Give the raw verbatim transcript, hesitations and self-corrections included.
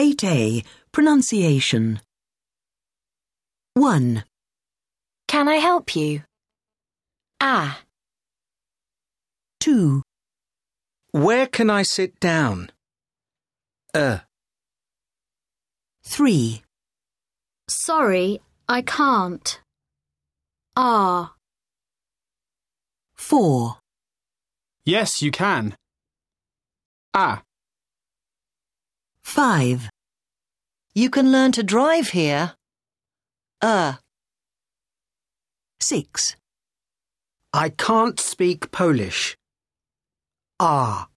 eight A. Pronunciation. one. Can I help you? Ah. two. Where can I sit down? Uh. three. Sorry, I can't. Ah. four. Yes, you can. Ah. five. You can learn to drive here. Uh. six. I can't speak Polish. Ah.